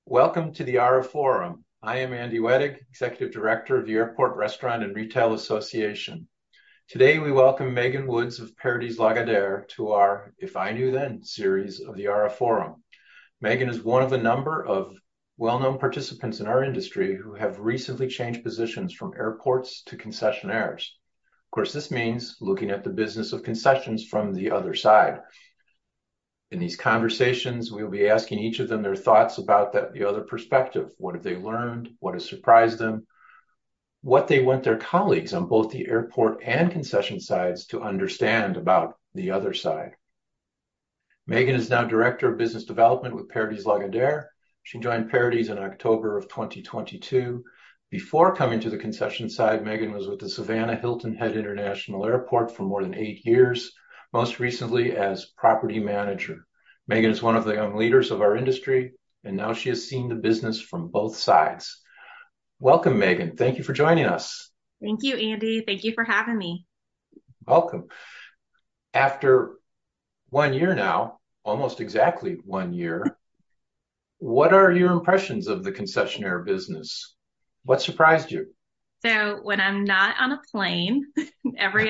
Welcome to the ARA Forum. I am Andy Wedig, Executive Director of the Airport Restaurant and Retail Association. Today we welcome Megan Woods of Paradis Lagardère to our If I Knew Then series of the ARA Forum. Megan is one of a number of well-known participants in our industry who have recently changed positions from airports to concessionaires. Of course, this means looking at the business of concessions from the other side. In these conversations, we'll be asking each of them their thoughts about the other perspective. What have they learned? What has surprised them? What they want their colleagues on both the airport and concession sides to understand about the other side. Megan is now Director of Business Development with Paradis Lagardère. She joined Paradis in October of 2022. Before coming to the concession side, Megan was with the Savannah Hilton Head International Airport for more than 8 years, most recently as property manager. Megan is one of the young leaders of our industry, and now she has seen the business from both sides. Welcome, Megan. Thank you for joining us. Thank you, Andy. Thank you for having me. Welcome. After 1 year now, almost exactly 1 year, what are your impressions of the concessionaire business? What surprised you? So when I'm not on a plane, every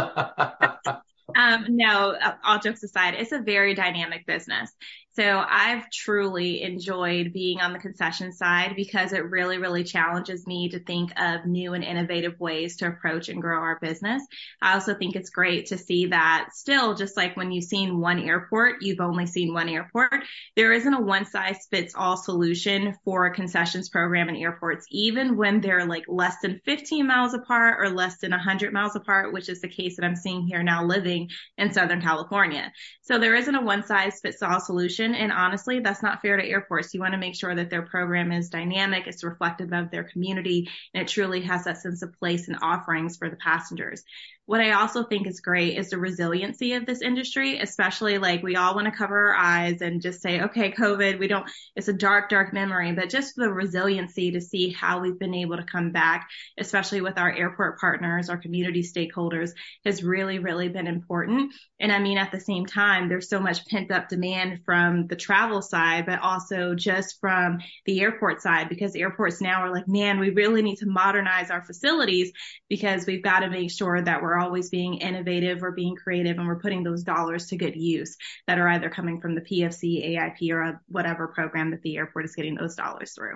other no, all jokes aside, it's a very dynamic business. So I've truly enjoyed being on the concession side because it really, really challenges me to think of new and innovative ways to approach and grow our business. I also think it's great to see that still, just like when you've seen one airport, you've only seen one airport. There isn't a one size fits all solution for a concessions program in airports, even when they're like less than 15 miles apart or less than 100 miles apart, which is the case that I'm seeing here now living in Southern California. So there isn't a one size fits all solution. And honestly, that's not fair to airports. You want to make sure that their program is dynamic, it's reflective of their community, and it truly has that sense of place and offerings for the passengers. What I also think is great is the resiliency of this industry, especially like we all want to cover our eyes and just say, okay, COVID, it's a dark, dark memory, but just the resiliency to see how we've been able to come back, especially with our airport partners, our community stakeholders, has really, really been important. And I mean, at the same time, there's so much pent up demand from the travel side, but also just from the airport side, because airports now are like, man, we really need to modernize our facilities because we've got to make sure that we're always being innovative or being creative and we're putting those dollars to good use that are either coming from the PFC, AIP, or whatever program that the airport is getting those dollars through.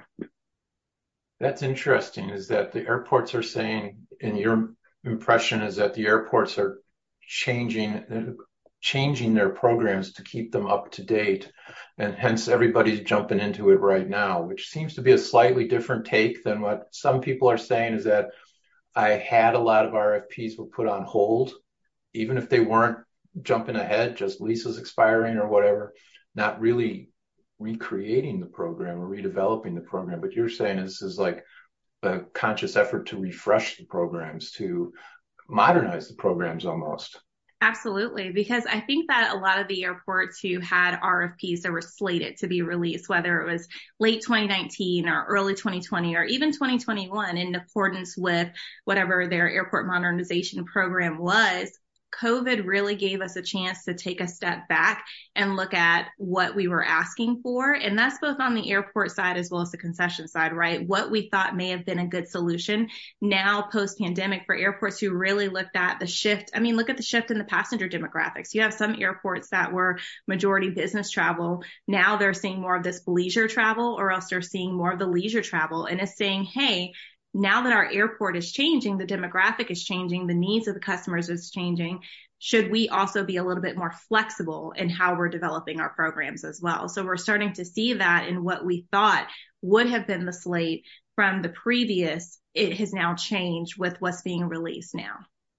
That's interesting, is that the airports are saying, and your impression is that the airports are changing their programs to keep them up to date, and hence everybody's jumping into it right now, which seems to be a slightly different take than what some people are saying, is that I had a lot of RFPs were put on hold, even if they weren't jumping ahead, just leases expiring or whatever, not really recreating the program or redeveloping the program. But you're saying this is like a conscious effort to refresh the programs, to modernize the programs almost. Absolutely, because I think that a lot of the airports who had RFPs that were slated to be released, whether it was late 2019 or early 2020 or even 2021, in accordance with whatever their airport modernization program was, COVID really gave us a chance to take a step back and look at what we were asking for. And that's both on the airport side as well as the concession side, right? What we thought may have been a good solution now post pandemic for airports who really looked at the shift. I mean, look at the shift in the passenger demographics. You have some airports that were majority business travel. Now they're seeing more of this leisure travel, or else they're seeing more of the leisure travel. And it's saying, hey, now that our airport is changing, the demographic is changing, the needs of the customers is changing, should we also be a little bit more flexible in how we're developing our programs as well? So we're starting to see that in what we thought would have been the slate from the previous, it has now changed with what's being released now.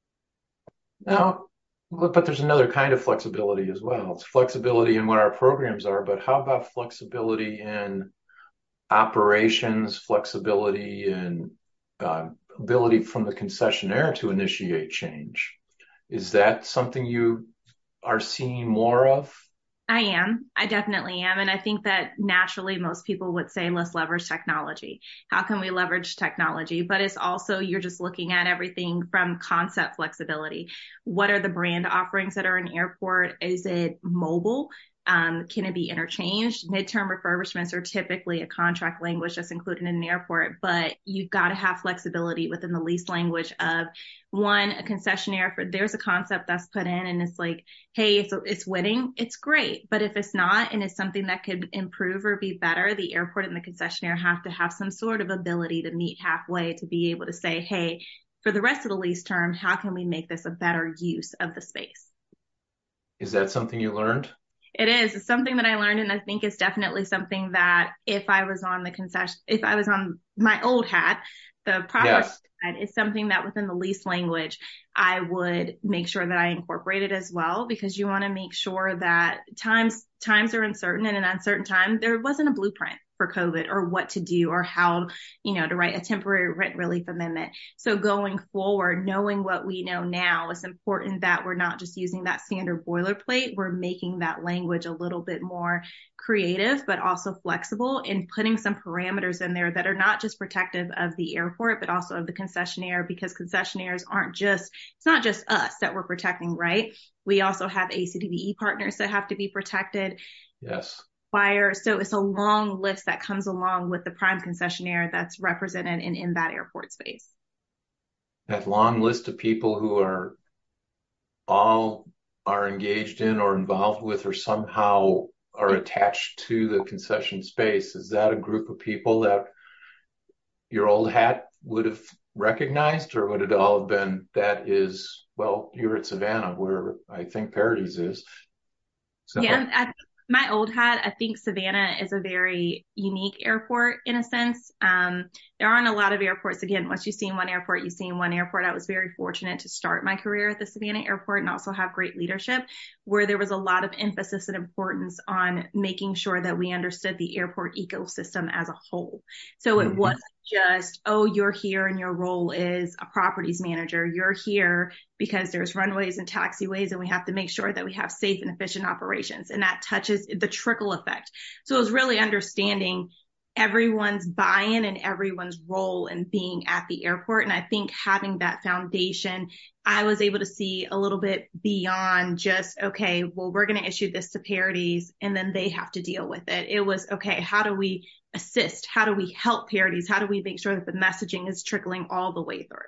Now, but there's another kind of flexibility as well. It's flexibility in what our programs are, but how about flexibility in operations, flexibility in ability from the concessionaire to initiate change? Is that something you are seeing more of? I definitely am. And I think that naturally most people would say, let's leverage technology. How can we leverage technology? But it's also, you're just looking at everything from concept flexibility. What are the brand offerings that are in airport? Is it mobile? Can it be interchanged? Midterm refurbishments are typically a contract language that's included in an airport, but you've got to have flexibility within the lease language of one, a concessionaire for there's a concept that's put in and it's like, hey, it's winning, it's great. But if it's not and it's something that could improve or be better, the airport and the concessionaire have to have some sort of ability to meet halfway to be able to say, hey, for the rest of the lease term, how can we make this a better use of the space? Is that something you learned? It is. It's something that I learned, and I think it's definitely something that if I was on the concession, if I was on my old hat, the property Yes. side is something that within the lease language, I would make sure that I incorporated as well, because you want to make sure that times are uncertain, and in an uncertain time, there wasn't a blueprint for COVID or what to do or how, to write a temporary rent relief amendment. So going forward, knowing what we know now, it's important that we're not just using that standard boilerplate. We're making that language a little bit more creative, but also flexible, and putting some parameters in there that are not just protective of the airport, but also of the concessionaire, because concessionaires it's not just us that we're protecting, right? We also have ACDBE partners that have to be protected. Yes. So it's a long list that comes along with the prime concessionaire that's represented in that airport space. That long list of people who are engaged in or involved with or somehow are attached to the concession space. Is that a group of people that your old hat would have recognized, or would it all have been you're at Savannah where I think Parodies is. So Yeah, my old hat, I think Savannah is a very unique airport in a sense. There aren't a lot of airports. Again, once you've seen one airport, you've seen one airport. I was very fortunate to start my career at the Savannah airport and also have great leadership, where there was a lot of emphasis and importance on making sure that we understood the airport ecosystem as a whole. So it wasn't just, oh, you're here and your role is a properties manager. You're here because there's runways and taxiways and we have to make sure that we have safe and efficient operations. And that touches the trickle effect. So it was really understanding everyone's buy-in and everyone's role in being at the airport. And I think having that foundation, I was able to see a little bit beyond just, okay, well, we're going to issue this to Parodies and then they have to deal with it. It was, okay, how do we assist? How do we help Parodies? How do we make sure that the messaging is trickling all the way through?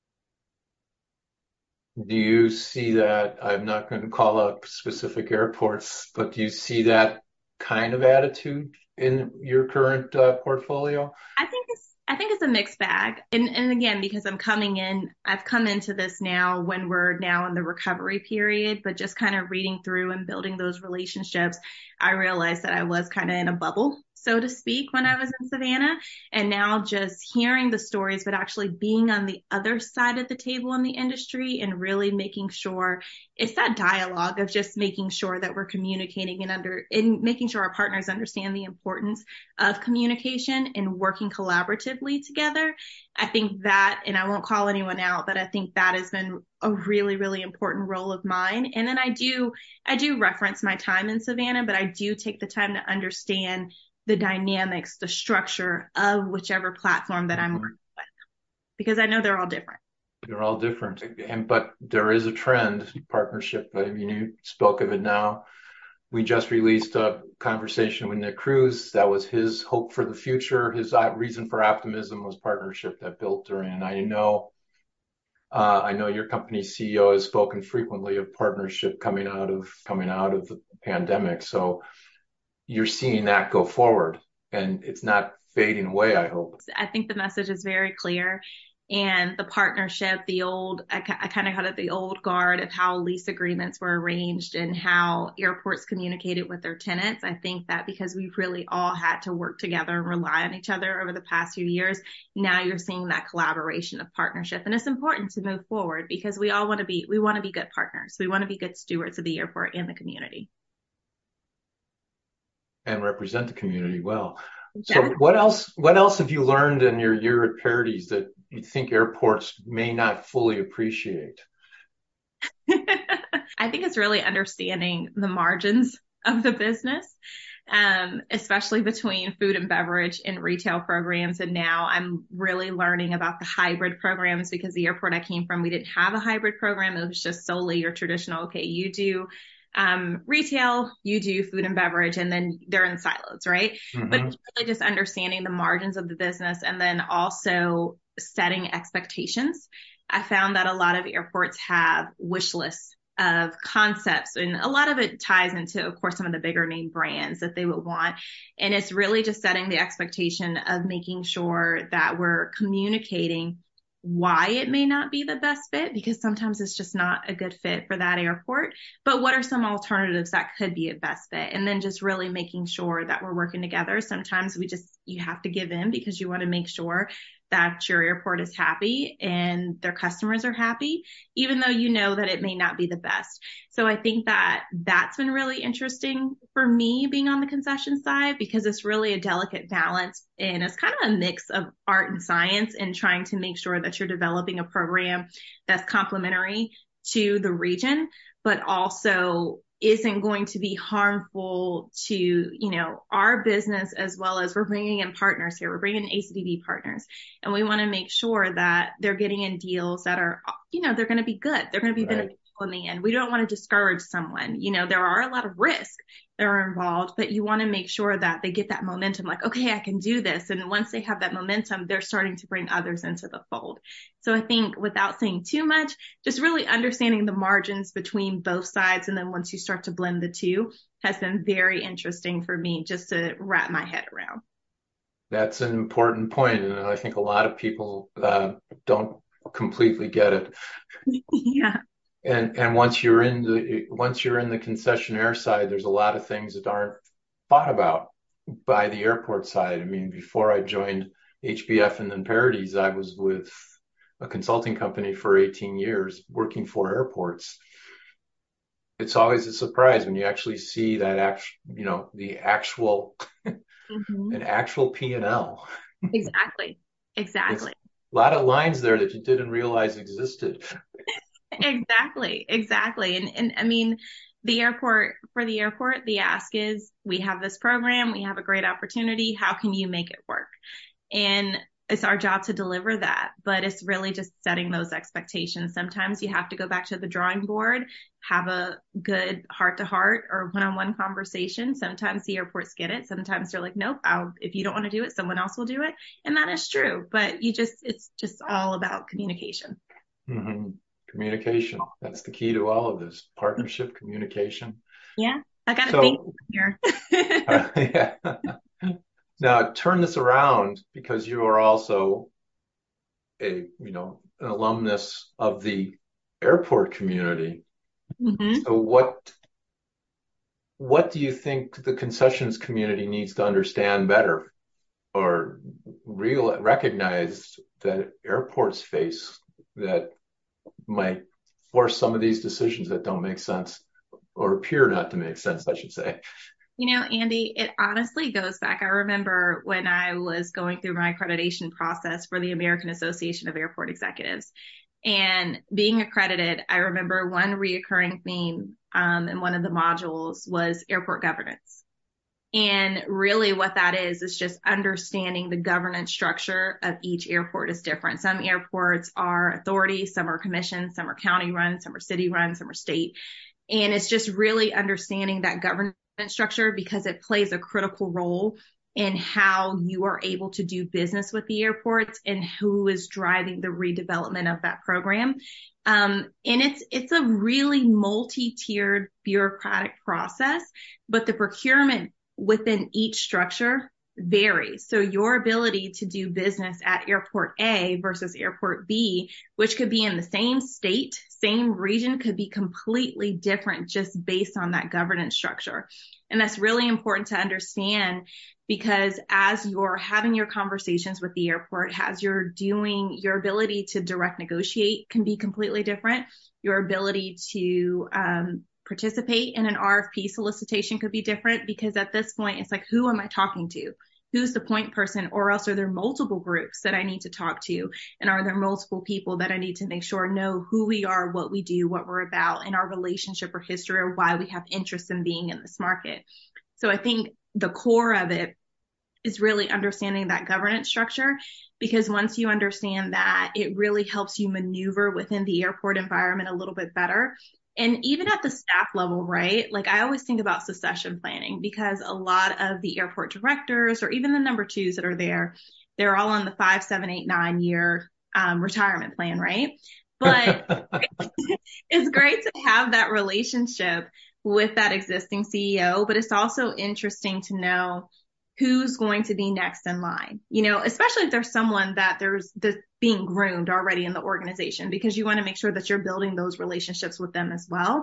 do you see that? I'm not going to call out specific airports, but do you see that kind of attitude in your current portfolio? I think it's a mixed bag. And again, because I've come into this now when we're now in the recovery period, but just kind of reading through and building those relationships, I realized that I was kind of in a bubble, so to speak, when I was in Savannah. And now just hearing the stories, but actually being on the other side of the table in the industry and really making sure it's that dialogue of just making sure that we're communicating and making sure our partners understand the importance of communication and working collaboratively together. I think that, and I won't call anyone out, but I think that has been a really, really important role of mine. And then I do reference my time in Savannah, but I do take the time to understand the dynamics, the structure of whichever platform that I'm working with, because I know they're all different. They're all different, but there is a trend partnership. I mean, you spoke of it now. We just released a conversation with Nick Cruz. That was his hope for the future. His reason for optimism was partnership that built during. And I know your company's CEO has spoken frequently of partnership coming out of the pandemic. So you're seeing that go forward, and it's not fading away, I hope. I think the message is very clear. And the partnership, I kind of call it the old guard of how lease agreements were arranged and how airports communicated with their tenants. I think that because we've really all had to work together and rely on each other over the past few years, now you're seeing that collaboration of partnership. And it's important to move forward because we want to be good partners. We want to be good stewards of the airport and the community. And represent the community well. Exactly. So what else have you learned in your year at Parodies that you think airports may not fully appreciate? I think it's really understanding the margins of the business, especially between food and beverage and retail programs. And now I'm really learning about the hybrid programs, because the airport I came from, we didn't have a hybrid program. It was just solely your traditional, okay, you do Retail, you do food and beverage, and then they're in silos, right? But Mm-hmm. it's really just understanding the margins of the business and then also setting expectations. I found that a lot of airports have wish lists of concepts, and a lot of it ties into, of course, some of the bigger name brands that they would want. And it's really just setting the expectation of making sure that we're communicating why it may not be the best fit, because sometimes it's just not a good fit for that airport. But what are some alternatives that could be a best fit? And then just really making sure that we're working together. Sometimes you have to give in because you want to make sure that your airport is happy and their customers are happy, even though you know that it may not be the best. So I think that that's been really interesting for me being on the concession side, because it's really a delicate balance and it's kind of a mix of art and science, and trying to make sure that you're developing a program that's complementary to the region, but also isn't going to be harmful to, our business, as well as we're bringing in partners here. We're bringing in ACDB partners, and we want to make sure that they're getting in deals that are, they're going to be good. They're going to be Right. beneficial in the end. We don't want to discourage someone. There are a lot of risks that are involved, but you want to make sure that they get that momentum, like, okay, I can do this. And once they have that momentum, they're starting to bring others into the fold. So I think, without saying too much, just really understanding the margins between both sides. And then once you start to blend the two, has been very interesting for me just to wrap my head around. That's an important point, and I think a lot of people don't completely get it. Yeah. And once you're in the concessionaire side, there's a lot of things that aren't thought about by the airport side. I mean, before I joined HBF and then Parodies, I was with a consulting company for 18 years working for airports. It's always a surprise when you actually see that the actual Mm-hmm. an actual P&L. Exactly. It's Exactly. a lot of lines there that you didn't realize existed. Exactly. Exactly. And I mean, for the airport, the ask is, we have this program, we have a great opportunity. How can you make it work? And it's our job to deliver that, but it's really just setting those expectations. Sometimes you have to go back to the drawing board, have a good heart to heart or one-on-one conversation. Sometimes the airports get it. Sometimes they're like, nope, if you don't want to do it, someone else will do it. And that is true, but it's just all about communication. Mm-hmm. Communication. That's the key to all of this. Partnership, communication. Yeah. I got to think So, here. yeah. Now turn this around, because you are also an alumnus of the airport community. Hmm. So what do you think the concessions community needs to understand better, or recognize that airports face, that might force some of these decisions that don't make sense, or appear not to make sense, I should say? Andy, it honestly goes back. I remember when I was going through my accreditation process for the American Association of Airport Executives and being accredited. I remember one reoccurring theme in one of the modules was airport governance. And really what that is just understanding the governance structure of each airport is different. Some airports are authority, some are commission, some are county run, some are city run, some are state. And it's just really understanding that governance structure, because it plays a critical role in how you are able to do business with the airports and who is driving the redevelopment of that program. And it's a really multi-tiered bureaucratic process, but the procurement within each structure varies. So your ability to do business at airport A versus airport B, which could be in the same state, same region, could be completely different just based on that governance structure. And that's really important to understand, because as you're having your conversations with the airport, as you're doing, your ability to direct negotiate can be completely different. Your ability to participate in an RFP solicitation could be different, because at this point, it's like, who am I talking to? Who's the point person? Or else are there multiple groups that I need to talk to? And are there multiple people that I need to make sure know who we are, what we do, what we're about, and our relationship or history, or why we have interest in being in this market? So I think the core of it is really understanding that governance structure, because once you understand that, it really helps you maneuver within the airport environment a little bit better. And even at the staff level, right? Like I always think about succession planning because a lot of the airport directors or even the number twos that are there, they're all on the 5, 7, 8, 9 year retirement plan, right? But it's great to have that relationship with that existing CEO, but it's also interesting to know who's going to be next in line, especially if there's someone that's being groomed already in the organization, because you want to make sure that you're building those relationships with them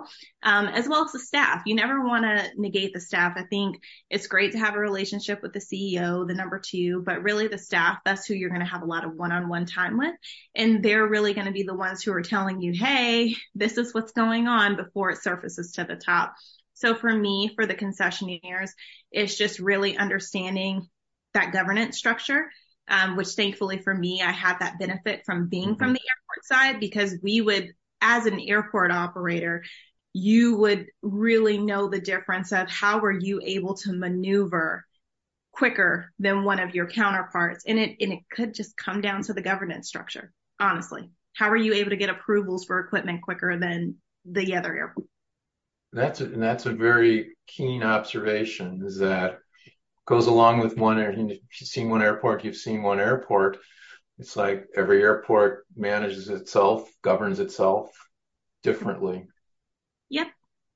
as well as the staff. You never want to negate the staff. I think it's great to have a relationship with the CEO, the number two, but really the staff, that's who you're going to have a lot of one-on-one time with. And they're really going to be the ones who are telling you, hey, this is what's going on before it surfaces to the top. So for me, for the concessionaires, it's just really understanding that governance structure, which thankfully for me, I had that benefit from being from the airport side, because we would, as an airport operator, you would really know the difference of how are you able to maneuver quicker than one of your counterparts. And it could just come down to the governance structure, honestly. How are you able to get approvals for equipment quicker than the other airport? That's a very keen observation, is that goes along with if you've seen one airport, you've seen one airport. It's like every airport manages itself, governs itself differently. Yep.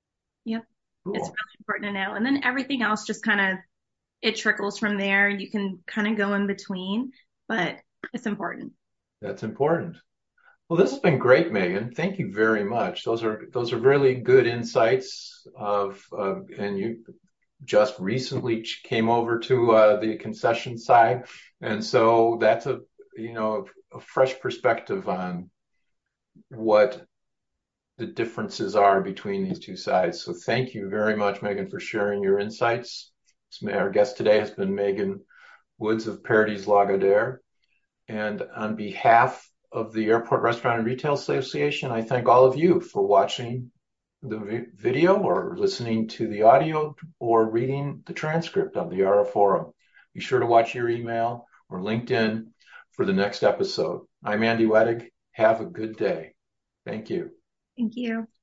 Cool. It's really important to know. And then everything else just kind of, it trickles from there. You can kind of go in between, but it's important. That's important. Well, this has been great, Megan. Thank you very much. Those are really good insights and you just recently came over to the concession side, and so that's a fresh perspective on what the differences are between these two sides. So thank you very much, Megan, for sharing your insights. Our guest today has been Megan Woods of Paradies Lagardère, and on behalf of the Airport Restaurant and Retail Association, I thank all of you for watching the video or listening to the audio or reading the transcript of the ARA Forum. Be sure to watch your email or LinkedIn for the next episode. I'm Andy Wettig. Have a good day. Thank you. Thank you.